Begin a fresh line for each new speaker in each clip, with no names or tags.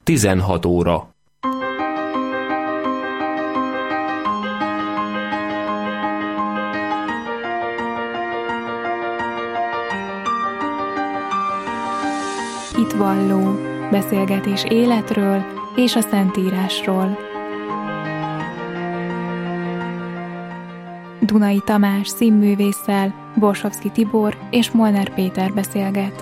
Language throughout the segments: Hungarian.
16 óra.
Hitvalló, beszélgetés életről és a Szentírásról. Dunai Tamás színművésszel Borsovszky Tibor és Molnár Péter beszélget.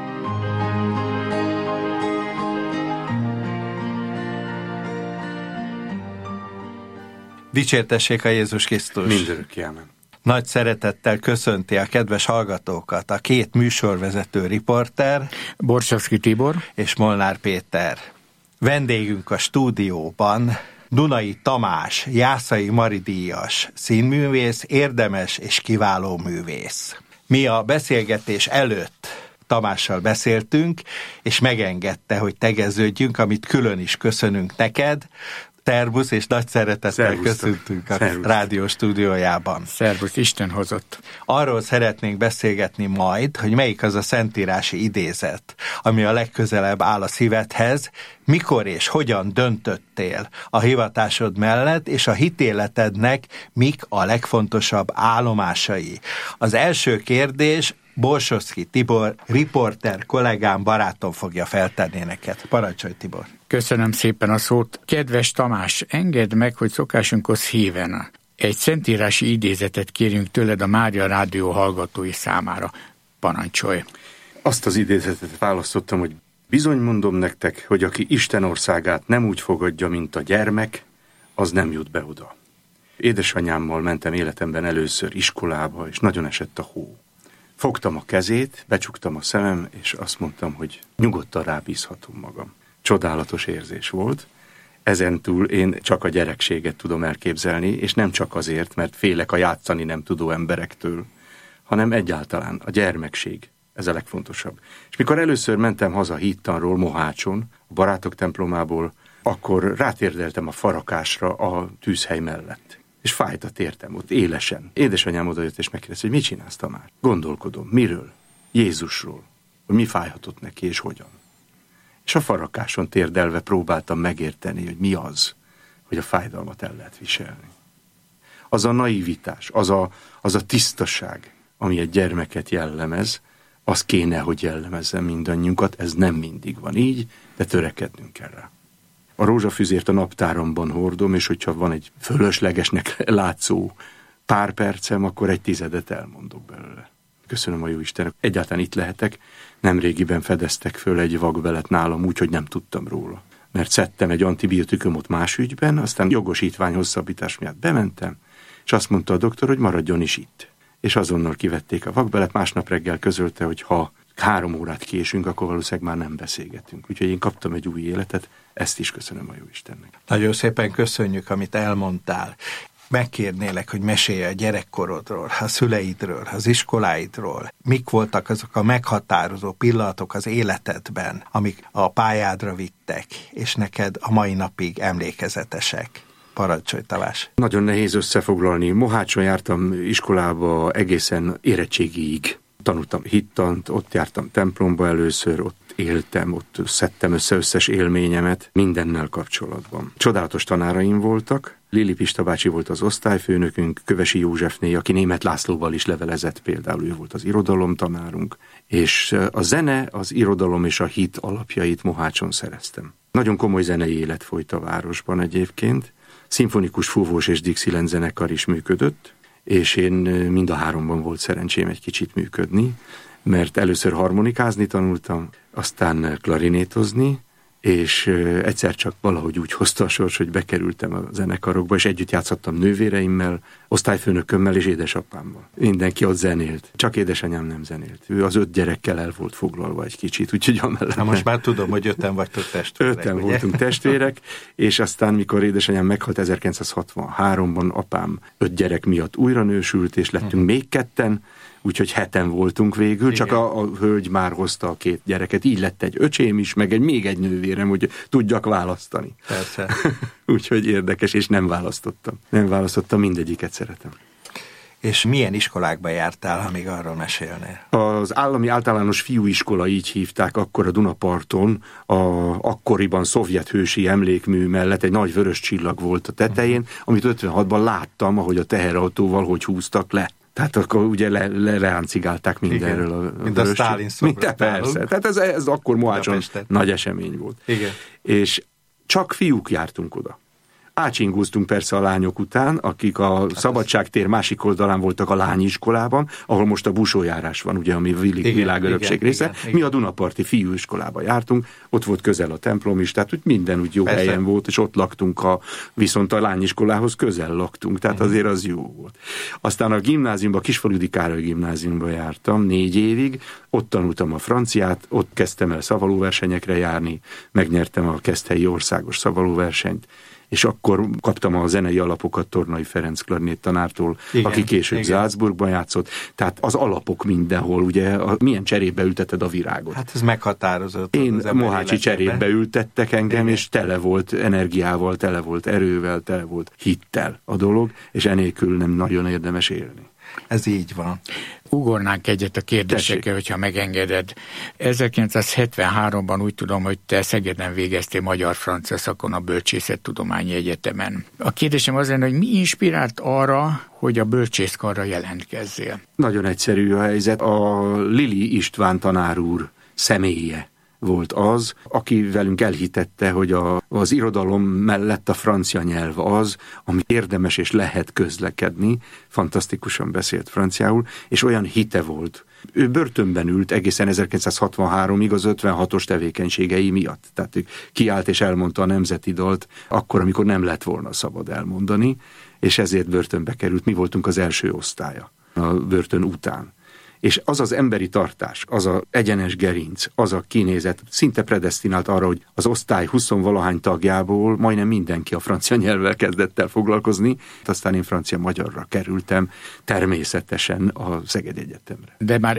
Dicsértessék a Jézus Krisztus!
Mindörökké ámen.
Nagy szeretettel köszönti a kedves hallgatókat a két műsorvezető riporter,
Borsovszky Tibor
és Molnár Péter. Vendégünk a stúdióban Dunai Tamás, Jászai Mari díjas színművész, érdemes és kiváló művész. Mi a beszélgetés előtt Tamással beszéltünk, és megengedte, hogy tegeződjünk, amit külön is köszönünk neked. Szervusz, és nagy szeretettel köszöntünk a rádió stúdiójában.
Szervusz, Isten hozott.
Arról szeretnénk beszélgetni majd, hogy melyik az a szentírási idézet, ami a legközelebb áll a szívedhez, mikor és hogyan döntöttél a hivatásod mellett, és a hitéletednek mik a legfontosabb állomásai. Az első kérdés Borsovszky Tibor, riporter kollégám, barátom fogja feltenni neked. Parancsolj, Tibor!
Köszönöm szépen a szót. Kedves Tamás, engedd meg, hogy szokásunkhoz híven egy szentírási idézetet kérjünk tőled a Mária Rádió hallgatói számára. Parancsolj!
Azt az idézetet választottam, hogy bizony mondom nektek, hogy aki Isten országát nem úgy fogadja, mint a gyermek, az nem jut be oda. Édesanyámmal mentem életemben először iskolába, és nagyon esett a hó. Fogtam a kezét, becsuktam a szemem, és azt mondtam, hogy nyugodtan rábízhatom magam. Csodálatos érzés volt. Ezentúl én csak a gyerekséget tudom elképzelni, és nem csak azért, mert félek a játszani nem tudó emberektől, hanem egyáltalán a gyermekség, ez a legfontosabb. És mikor először mentem haza Hídtanról, Mohácson, a barátok templomából, akkor rátérdeltem a farakásra a tűzhely mellett. És fájt a tértem ott élesen. Édesanyám odajött és megkérdezte, hogy mit csinálsz, Tamás? Gondolkodom, miről? Jézusról. Hogy mi fájhatott neki és hogyan. És a farakáson térdelve próbáltam megérteni, hogy mi az, hogy a fájdalmat el lehet viselni. Az a naivitás, az a tisztaság, ami egy gyermeket jellemez, az kéne, hogy jellemezzen mindannyiunkat, ez nem mindig van így, de törekednünk kell rá. A rózsafüzért a naptáromban hordom, és hogyha van egy fölöslegesnek látszó pár percem, akkor 1/10 elmondok belőle. Köszönöm a jó Istennek. Egyáltalán itt lehetek. Nemrégiben fedeztek föl egy vakbelet nálam úgy, hogy nem tudtam róla. Mert szedtem egy antibiotikumot más ügyben, aztán jogosítvány hosszabbítás miatt bementem, és azt mondta a doktor, hogy maradjon is itt. És azonnal kivették a vakbelet, másnap reggel közölte, hogy ha 3 órát késünk, akkor valószínűleg már nem beszélgetünk. Úgyhogy én kaptam egy új életet, ezt is köszönöm a jó Istennek.
Nagyon szépen köszönjük, amit elmondtál. Megkérnélek, hogy mesélj a gyerekkorodról, a szüleidről, az iskoláidról. Mik voltak azok a meghatározó pillanatok az életedben, amik a pályádra vittek, és neked a mai napig emlékezetesek? Parancsolj, Tamás!
Nagyon nehéz összefoglalni. Mohácson jártam iskolába egészen érettségiig. Tanultam hittant, ott jártam templomba először, ott éltem, ott szedtem összes élményemet mindennel kapcsolatban. Csodálatos tanáraim voltak. Lili Pista bácsi volt az osztályfőnökünk, Kövesi Józsefné, aki Németh Lászlóval is levelezett, például ő volt az irodalom tanárunk, és a zene, az irodalom és a hit alapjait Mohácson szereztem. Nagyon komoly zenei élet folyt a városban egyébként, szimfonikus fúvós és Dixieland zenekar is működött, és én mind a 3-ban volt szerencsém egy kicsit működni, mert először harmonikázni tanultam, aztán klarinétozni, és egyszer csak valahogy úgy hozta a sors, hogy bekerültem a zenekarokba, és együtt játszottam nővéreimmel, osztályfőnökömmel és édesapámmal. Mindenki ott zenélt, csak édesanyám nem zenélt. Ő az 5 gyerekkel el volt foglalva egy kicsit, úgyhogy amellett...
Na most már tudom, hogy 5-en vagytok testvérek.
5-en voltunk testvérek, és aztán, mikor édesanyám meghalt 1963-ban, apám 5 gyerek miatt újra nősült, és lettünk még 2-en, úgyhogy 7-en voltunk végül, igen. Csak a hölgy már hozta a 2 gyereket, így lett egy öcsém is, meg még egy nővérem, hogy tudjak választani.
Persze.
Úgyhogy érdekes, és nem választottam. Nem választottam, mindegyiket szeretem.
És milyen iskolákba jártál, ha még arról mesélnél?
Az állami általános fiúiskola, így hívták akkor a Dunaparton, akkoriban szovjet hősi emlékmű mellett egy nagy vörös csillag volt a tetején, amit 56-ban láttam, ahogy a teherautóval hogy húztak le. Tehát akkor ugye leráncigálták mindenről a
mint a Sztálin szobrot.
Persze. Tehát ez akkor Mohácson nagy esemény volt.
Igen.
És csak fiúk jártunk oda. Ácsingúztunk persze a lányok után, akik a Szabadságtér másik oldalán voltak a lányiskolában, ahol most a busójárás van, ugye, ami világörökség része. Mi a Dunaparti fiúiskolába jártunk, ott volt közel a templom is, tehát úgy minden úgy jó helyen volt, és ott laktunk, viszont a lányiskolához közel laktunk, tehát azért az jó volt. Aztán a gimnáziumban, a Kisfaludy Károly gimnáziumban jártam 4 évig, ott tanultam a franciát, ott kezdtem el szavalóversenyekre járni, megnyertem a keszthelyi országos szavalóversenyt, és akkor kaptam a zenei alapokat Tornai Ferenc klarnét tanártól, aki később Salzburgban játszott. Tehát az alapok mindenhol, ugye, milyen cserébe ülteted a virágot.
Hát ez meghatározott.
Én mohácsi cserébe ültettek engem, és tele volt energiával, tele volt erővel, tele volt hittel a dolog, és enélkül nem nagyon érdemes élni.
Ez így van.
Ugornánk egyet a kérdésekkel, hogyha megengeded. 1973-ban úgy tudom, hogy te Szegeden végeztél magyar-francia szakon a Bölcsészettudományi Egyetemen. A kérdésem az lenne, hogy mi inspirált arra, hogy a bölcsészkarra jelentkezzél?
Nagyon egyszerű a helyzet. A Lili István tanár úr személye volt az, aki velünk elhitette, hogy az irodalom mellett a francia nyelv az, ami érdemes és lehet közlekedni. Fantasztikusan beszélt franciául, és olyan hite volt. Ő börtönben ült egészen 1963-ig az 56-os tevékenységei miatt. Tehát ő kiállt és elmondta a nemzeti dalt akkor, amikor nem lett volna szabad elmondani, és ezért börtönbe került. Mi voltunk az első osztálya a börtön után. És az az emberi tartás, az a egyenes gerinc, az a kinézet szinte predesztinált arra, hogy az osztály 20-valahány tagjából majdnem mindenki a francia nyelvvel kezdett el foglalkozni. Aztán én francia-magyarra kerültem természetesen a Szegedi Egyetemre.
De már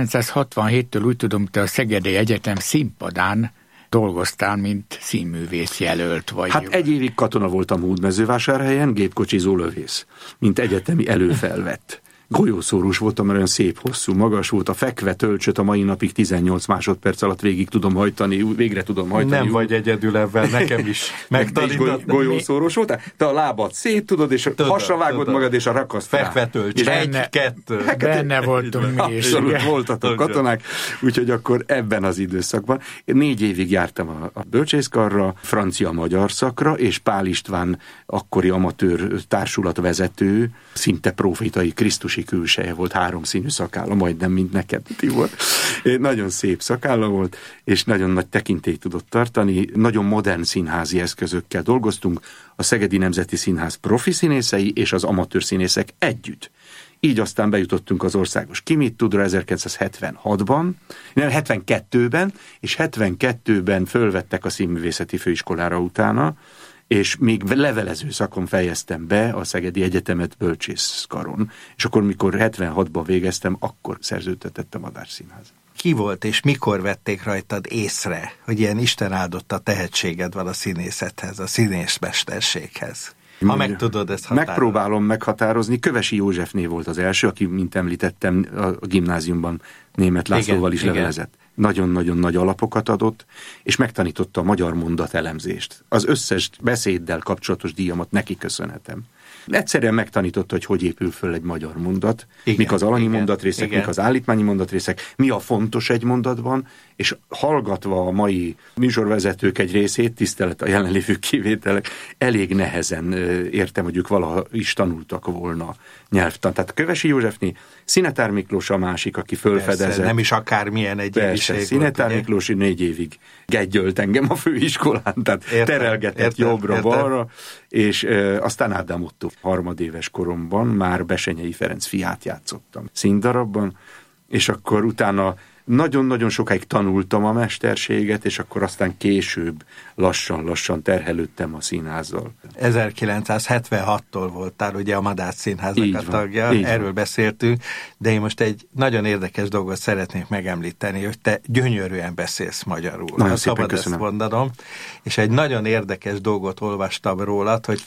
1967-től úgy tudom, te a Szegedi Egyetem színpadán dolgoztál, mint színművész jelölt vagy.
Hát 1 évig katona voltam Hódmezővásárhelyen, gépkocsizó lövész, mint egyetemi előfelvett. Golyószórós voltam, mert olyan szép, hosszú, magas volt, a fekve tölcsöt a mai napig 18 másodperc alatt végre tudom hajtani.
Nem vagy egyedül ebben, nekem is megtanított.
Golyószórós voltál? Te a lábad szét tudod, és hasravágod magad, és a rakaszt rá.
Fekve tölcs, 1, 2.
Benne voltunk mi is.
Voltatok katonák, úgyhogy akkor ebben az időszakban. 4 évig jártam a bölcsészkarra, francia-magyar szakra, és Pál István akkori amatőr társulatvezető, szinte profétai krisztusi külseje volt, 3 színű szakálla, majdnem, mint neked, Tibor. Nagyon szép szakálla volt, és nagyon nagy tekintélyt tudott tartani. Nagyon modern színházi eszközökkel dolgoztunk, a Szegedi Nemzeti Színház profi színészei és az amatőr színészek együtt. Így aztán bejutottunk az országos Ki mit tudra 1976-ban, nem, 72-ben, és 72-ben fölvettek a Színművészeti Főiskolára utána, és még levelező szakon fejeztem be a Szegedi Egyetemet bölcsészkaron. És akkor, mikor 76-ban végeztem, akkor szerződtetett a Madách Színház.
Ki volt és mikor vették rajtad észre, hogy ilyen Isten áldotta tehetséged van a színészethez, a színészmesterséghez? Ha meg tudod ezt határozni.
Megpróbálom meghatározni. Kövesi Józsefné volt az első, aki, mint említettem, a gimnáziumban Németh Lászlóval is levelezett. Nagyon-nagyon nagy alapokat adott, és megtanította a magyar mondatelemzést. Az összes beszéddel kapcsolatos díjamat neki köszönhetem. Egyszerűen megtanította, hogy épül föl egy magyar mondat, mik az alanyi mondatrészek, mik az állítmányi mondatrészek, mi a fontos egy mondatban, és hallgatva a mai műsorvezetők egy részét, tisztelet a jelenlévő kivételek, elég nehezen értem, hogy ők valaha is tanultak volna nyelvtan. Tehát Kövesi Józsefné, Szinetár Miklós a másik, aki fölfedezett.
Persze, nem is akármilyen egyéniség.
Szinetár Miklós 4 évig gegyölt engem a főiskolán, tehát terelgetett jobbra-balra, és aztán Ádám Ottó harmadéves koromban már Besenyei Ferenc fiát játszottam színdarabban, és akkor utána Nagyon-nagyon sokáig tanultam a mesterséget, és akkor aztán később lassan terhelődtem a színházzal.
1976-tól voltál ugye a Madách Színháznak a tagja, erről beszéltünk, de én most egy nagyon érdekes dolgot szeretnék megemlíteni, hogy te gyönyörűen beszélsz magyarul.
Nagyon szépen
szabad
köszönöm.
Ezt mondanom, és egy nagyon érdekes dolgot olvastam rólad, hogy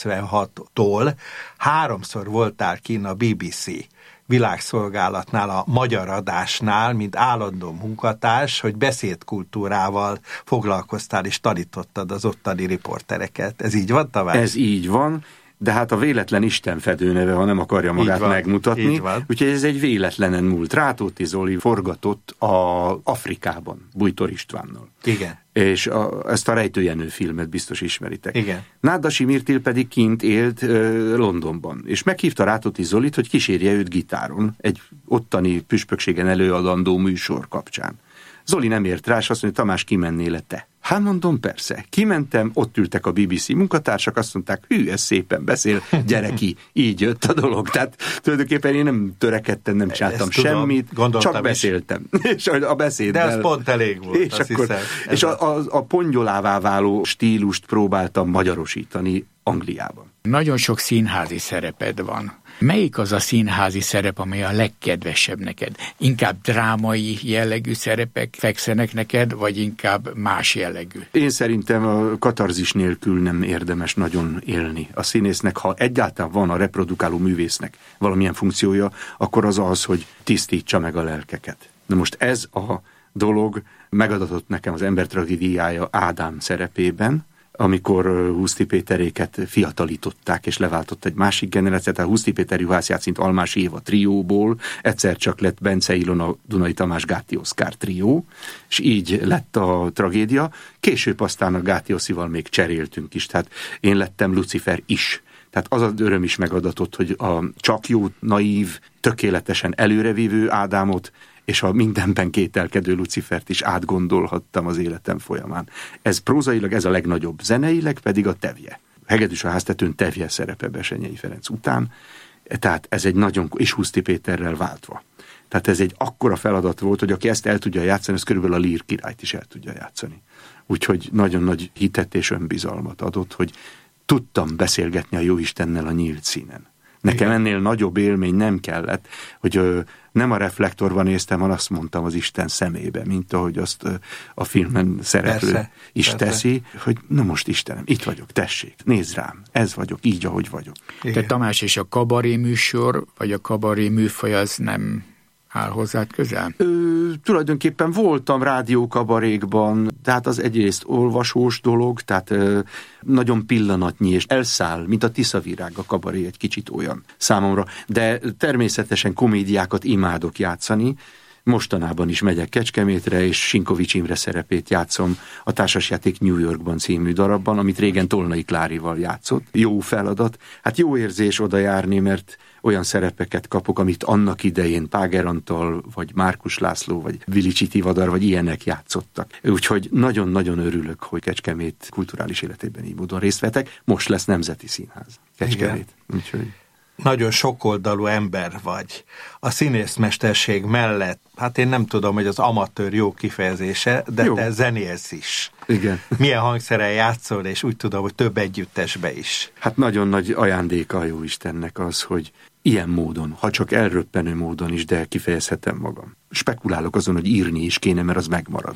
96-tól 3-szor voltál kinn a BBC világszolgálatnál, a magyar adásnál, mint állandó munkatárs, hogy beszédkultúrával foglalkoztál és tanítottad az ottani riportereket. Ez így van, Tamás?
Ez így van, de hát a véletlen Isten fedőneve, ha nem akarja magát megmutatni. Úgyhogy ez egy véletlenen múlt. Rátóti Zoli forgatott Afrikában, Bújtor Istvánnal.
Igen.
És ezt a Rejtőjenő filmet biztos ismeritek.
Igen.
Nádasi Mirtil pedig kint élt Londonban, és meghívta Rátóti Zolit, hogy kísérje őt gitáron egy ottani püspökségen előadandó műsor kapcsán. Zoli nem ért rá, és azt mondja, Tamás, kimennél le te? Hát mondom, persze. Kimentem, ott ültek a BBC munkatársak, azt mondták, hű, ez szépen beszél, gyere ki. Így jött a dolog. Tehát tulajdonképpen én nem törekedtem, nem csináltam semmit, csak beszéltem. És a beszéddel...
De ez pont elég volt,
és
azt
akkor,
hiszem.
És a pongyolává váló stílust próbáltam magyarosítani Angliában.
Nagyon sok színházi szereped van. Melyik az a színházi szerep, amely a legkedvesebb neked? Inkább drámai jellegű szerepek fekszenek neked, vagy inkább más jellegű?
Én szerintem a katarzis nélkül nem érdemes nagyon élni. A színésznek, ha egyáltalán van a reprodukáló művésznek valamilyen funkciója, akkor az az, hogy tisztítsa meg a lelkeket. Na most ez a dolog megadatott nekem az Ember tragédiája Ádám szerepében, amikor Huszti Péteréket fiatalították, és leváltott egy másik generációt, a Huszti Péter Juhász Jászint Almás Éva trióból, egyszer csak lett Bence Ilona Dunai Tamás Gáti Oszkár trió, és így lett a tragédia. Később aztán a Gáti Oszival még cseréltünk is, tehát én lettem Lucifer is. Tehát az az öröm is megadatott, hogy a csak jó, naív, tökéletesen előrevívő Ádámot és a mindenben kételkedő Lucifert is átgondolhattam az életem folyamán. Ez prózailag ez a legnagyobb, zeneileg pedig a Tevje. Hegedűs a háztetőn Tevje szerepe Besenyei Ferenc után, tehát ez egy nagyon, és Huszti Péterrel váltva. Tehát ez egy akkora feladat volt, hogy aki ezt el tudja játszani, az körülbelül a Lír királyt is el tudja játszani. Úgyhogy nagyon nagy hitet és önbizalmat adott, hogy tudtam beszélgetni a Jóistennel a nyílt színen. Nekem ennél nagyobb élmény nem kellett, hogy nem a reflektorban néztem, hanem azt mondtam az Isten szemébe, mint ahogy azt a filmen szereplő teszi, hogy na most Istenem, itt vagyok, tessék, nézd rám, ez vagyok, így, ahogy vagyok.
Te Tamás, és a kabaré műsor, vagy a kabaré műfaj az nem áll hozzád közel?
Tulajdonképpen voltam rádiókabarékban, tehát az egyrészt olvasós dolog, tehát nagyon pillanatnyi, és elszáll, mint a Tiszavirág a kabaré, egy kicsit olyan számomra, de természetesen komédiákat imádok játszani. Mostanában is megyek Kecskemétre, és Sinkovics Imre szerepét játszom a Társasjáték New Yorkban című darabban, amit régen Tolnai Klárival játszott. Jó feladat. Hát jó érzés oda járni, mert olyan szerepeket kapok, amit annak idején Páger Antal, vagy Márkus László, vagy Vilicsi Tivadar, vagy ilyenek játszottak. Úgyhogy nagyon-nagyon örülök, hogy Kecskemét kulturális életében így módon részt vetek. Most lesz Nemzeti Színház Kecskemét. Úgyhogy...
Nagyon sokoldalú ember vagy. A színészmesterség mellett, hát én nem tudom, hogy az amatőr jó kifejezése, de jó. Te zenélsz is.
Igen.
Milyen hangszeren játszol, és úgy tudom, hogy több együttesbe is.
Hát nagyon nagy ajándéka a Jóistennek az, hogy ilyen módon, ha csak elröppenő módon is, de kifejezhetem magam. Spekulálok azon, hogy írni is kéne, mert az megmarad.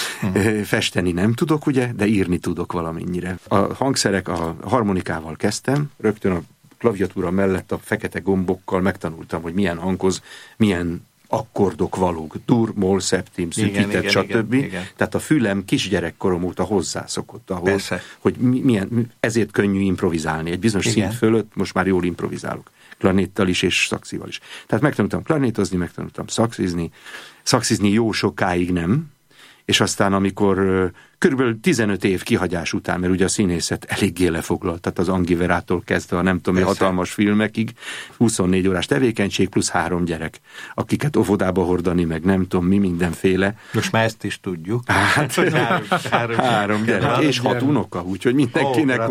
Festeni nem tudok, ugye, de írni tudok valamennyire. A hangszerek, a harmonikával kezdtem, rögtön a klaviatúra mellett a fekete gombokkal megtanultam, hogy milyen hanghoz, milyen akkordok valók, dur, moll, szeptim, szűkített, stb. Igen. Tehát a fülem kisgyerekkorom óta hozzászokott ahhoz, persze, hogy milyen, ezért könnyű improvizálni. Egy bizonyos szint fölött most már jól improvizálok. Klarnéttal is és szaxival is. Tehát megtanultam klarnétozni, megtanultam szaxizni jó sokáig nem, és aztán amikor Körülbelül 15 év kihagyás után, mert ugye a színészet eléggé lefoglalt, tehát az Angiverától kezdve a nem tudom, hatalmas filmekig, 24 órás tevékenység plusz 3 gyerek, akiket óvodába hordani, meg nem tudom mi, mindenféle.
Most már ezt is tudjuk.
Hát, 3 gyerek, és 6 unoka, úgyhogy mindenkinek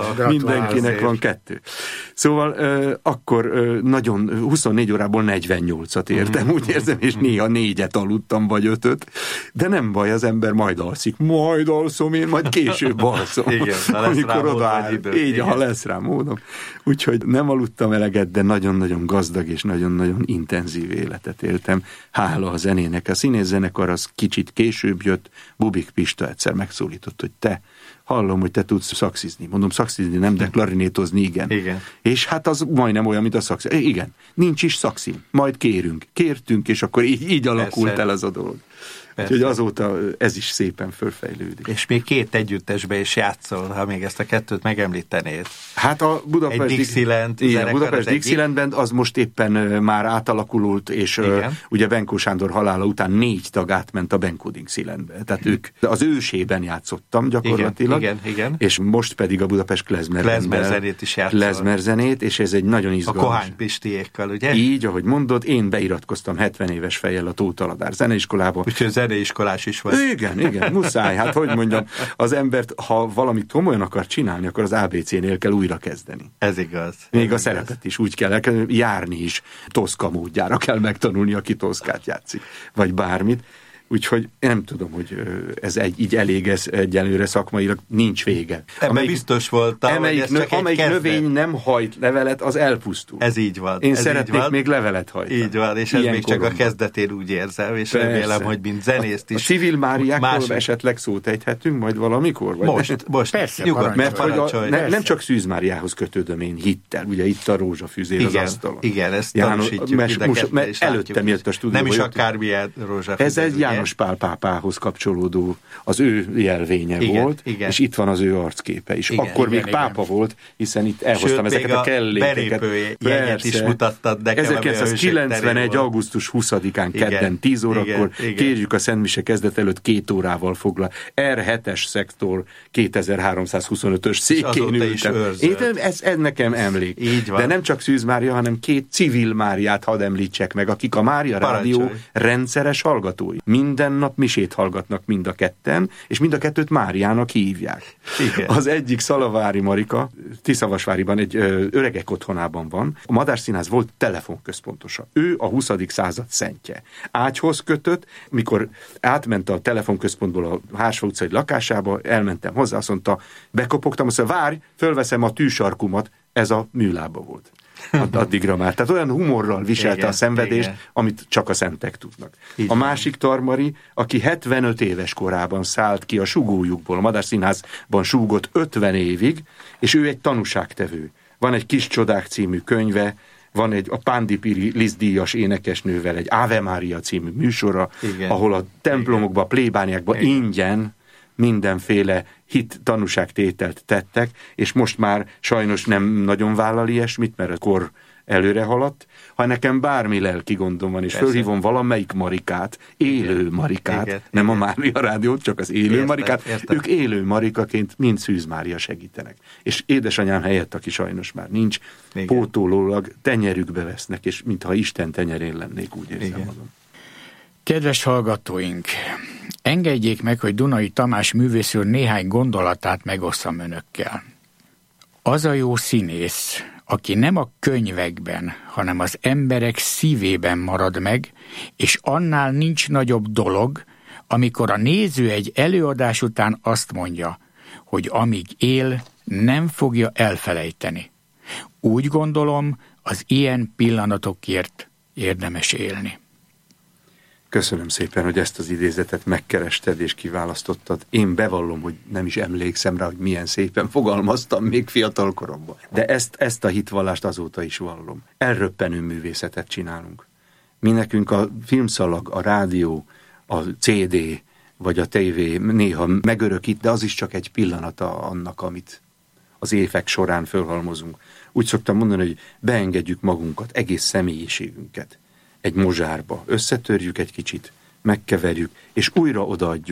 van 2. Szóval akkor nagyon 24 órából 48-at értem, úgy érzem, és néha 4-et aludtam, vagy 5-öt, de nem baj, az ember majd alszik. Majd alszom én, majd később alszom.
Igen,
amikor odaáll. Így, ha lesz rá módom. Úgyhogy nem aludtam eleget, de nagyon-nagyon gazdag és nagyon-nagyon intenzív életet éltem. Hála a zenének. A színészzenekar az kicsit később jött. Bubik Pista egyszer megszólított, hogy te, hallom, hogy te tudsz szaxizni. Mondom, szaxizni nem, de klarinétozni igen. És hát az majdnem olyan, mint a szaxi. Igen, nincs is szaxim. Majd kértünk, és akkor így alakult el az a dolog. Úgyhogy azóta ez is szépen fölfejlődik.
És még 2 együttesbe is játszol, ha még ezt a 2-t megemlítenéd.
Hát a Budapest Dixieland az most éppen már átalakult, és ugye Benkó Sándor halála után 4 tag átment a Benkó Dixielandbe. Tehát ők az ősében játszottam gyakorlatilag.
Igen.
És most pedig a Budapest
klezmerzenét is játszol.
Klezmerzenét, és ez egy nagyon izgalmas.
A Kohány Pistiékkal, ugye?
Így, ahogy mondod, én beiratkoztam 70 éves fejjel a Tóth Aladár zeneiskolába.
Úgyhogy zeneiskolás is vagy.
Igen, muszáj. Hát hogy mondjam, az embert, ha valamit komolyan akar csinálni, akkor az ABC-nél kell újra kezdeni.
Ez igaz.
Még a szerepet is úgy kell járni is. Toszka módjára kell megtanulni, aki toszkát játszik. Vagy bármit. Úgyhogy nem tudom, hogy ez így elég, ez egyelőre szakmailag nincs vége.
Ebben biztos voltam,
amelyik növvény nem hajt levelet, az elpusztul.
Ez így van.
Én szeretnék még levelet hajtani.
Így van, és ez még csak a kezdetén úgy érzem, és remélem, hogy mint zenészt is.
A civil Máriákról esetleg szót ejthetünk majd valamikor?
Vagy most.
Persze,
nyugodt,
mert hogy nem csak Szűz Máriához kötődöm én hittel, ugye itt a rózsafűzér az asztalon.
Igen, ezt tanúsítjuk.
Mert előttem jött a stúdióba.
Nem is akármilyen rózsafűzér.
Ez egy János Pál pápához kapcsolódó, az ő jelvénye volt, és itt van az ő arcképe is. Akkor még pápa volt, hiszen itt elhoztam ezeket a kellékeket.
Jegyet is mutattad nekem.
1991. augusztus 20-án kedden 10 órakor kérjük a Szentmise kezdet előtt 2 órával foglal. R7-es szektor 2325-ös székén ültem. Ez nekem emlék. De nem csak Szűz Mária, hanem 2 civil Máriát hadd említsek meg, akik a Mária Rádió rendszeres hallgatói. Minden nap misét hallgatnak mind a ketten, és mind a 2-t Máriának hívják. Igen. Az egyik Szalavári Marika, Tiszavasváriban egy öregek otthonában van. A Madár Színház volt telefonközpontosa. Ő a 20. század szentje. Ágyhoz kötött, mikor átment a telefonközpontból a Hársfa utcai lakásába, elmentem hozzá, azt mondta, bekopogtam, azt mondta, várj, fölveszem a tűsarkumat, ez a műlába volt. Addigra már. Tehát olyan humorral viselte a szenvedést, amit csak a szentek tudnak. A másik Tarmari, aki 75 éves korában szállt ki a sugójukból, a Madár Színházban súgott 50 évig, és ő egy tanúságtevő. Van egy Kis csodák című könyve, van a Pándipiri Liszt-díjas énekesnővel egy Ave Mária című műsora, ahol a templomokban, plébániákban ingyen mindenféle hit tanúságtételt tettek, és most már sajnos nem nagyon vállal ilyesmit, mert a kor előre haladt, ha nekem bármi lelki gondom van, és fölhívom valamelyik Marikát, élő Marikát, nem a Mária Rádiót, csak az élő Marikát, ők élő Marikaként mind Szűz Mária segítenek. És édesanyám helyett, aki sajnos már nincs, pótolólag tenyerükbe vesznek, és mintha Isten tenyerén lennék, úgy érzem magam.
Kedves hallgatóink, engedjék meg, hogy Dunai Tamás művész úr néhány gondolatát megosszam önökkel. Az a jó színész, aki nem a könyvekben, hanem az emberek szívében marad meg, és annál nincs nagyobb dolog, amikor a néző egy előadás után azt mondja, hogy amíg él, nem fogja elfelejteni. Úgy gondolom, az ilyen pillanatokért érdemes élni.
Köszönöm szépen, hogy ezt az idézetet megkerested és kiválasztottad. Én bevallom, hogy nem is emlékszem rá, hogy milyen szépen fogalmaztam még fiatal koromban. De ezt a hitvallást azóta is vallom. Elröppenő művészetet csinálunk. Mi nekünk a filmszalag, a rádió, a CD vagy a tévé néha megörökít, de az is csak egy pillanata annak, amit az évek során fölhalmozunk. Úgy szoktam mondani, hogy beengedjük magunkat, egész személyiségünket egy mozsárba, összetörjük egy kicsit, megkeverjük, és újra odaadjuk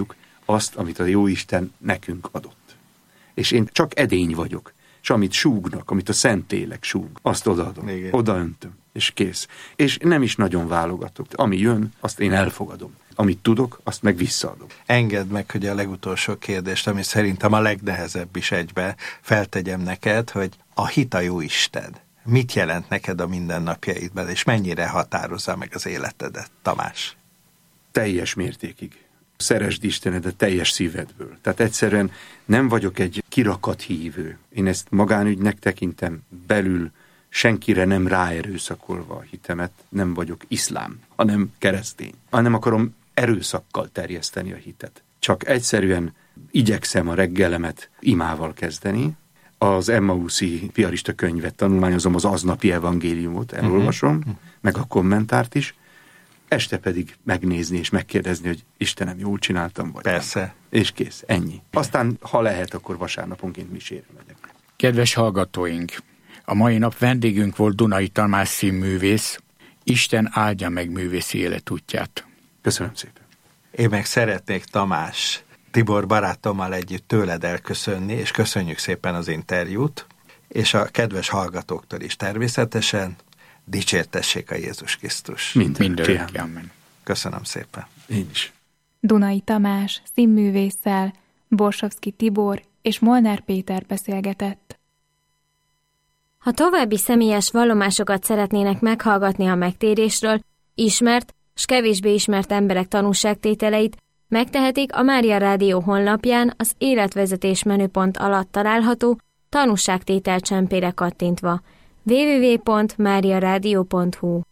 azt, amit a Jóisten nekünk adott. És én csak edény vagyok, és amit súgnak, amit a Szentlélek súg, azt odaadom, odaöntöm, és kész. És nem is nagyon válogatok. Ami jön, azt én elfogadom. Amit tudok, azt meg visszaadom.
Engedd meg, hogy a legutolsó kérdést, ami szerintem a legnehezebb is egybe, feltegyem neked, hogy a hit a Jóisten mit jelent neked a mindennapjaidban, és mennyire határozza meg az életedet, Tamás?
Teljes mértékig. Szeresd Istenedet teljes szívedből. Tehát egyszerűen nem vagyok egy kirakat hívő. Én ezt magánügynek tekintem, belül senkire nem ráerőszakolva a hitemet, nem vagyok iszlám, hanem keresztény. Nem akarom erőszakkal terjeszteni a hitet. Csak egyszerűen igyekszem a reggelemet imával kezdeni, az Emmauszi piarista könyvet tanulmányozom, az aznapi evangéliumot elolvasom, meg a kommentárt is, este pedig megnézni és megkérdezni, hogy Istenem, jól csináltam, vagy
Persze.
Nem. És kész, ennyi. Aztán, ha lehet, akkor vasárnaponként misére megyek.
Kedves hallgatóink, a mai nap vendégünk volt Dunai Tamás színművész. Isten áldja meg művészi életútját.
Köszönöm szépen.
Én meg szeretnék, Tamás, Tibor barátommal együtt tőled elköszönni, és köszönjük szépen az interjút, és a kedves hallgatóktól is természetesen. Dicsértessék a Jézus Krisztus.
Mindörökké. Amen.
Köszönöm szépen.
Én is.
Dunai Tamás színművésszel, Borsovszky Tibor és Molnár Péter beszélgetett.
Ha további személyes vallomásokat szeretnének meghallgatni a megtérésről, ismert s kevésbé ismert emberek tanúságtételeit, megtehetik a Mária Rádió honlapján az életvezetés menüpont alatt található tanúságtétel csempére kattintva www.mariaradio.hu.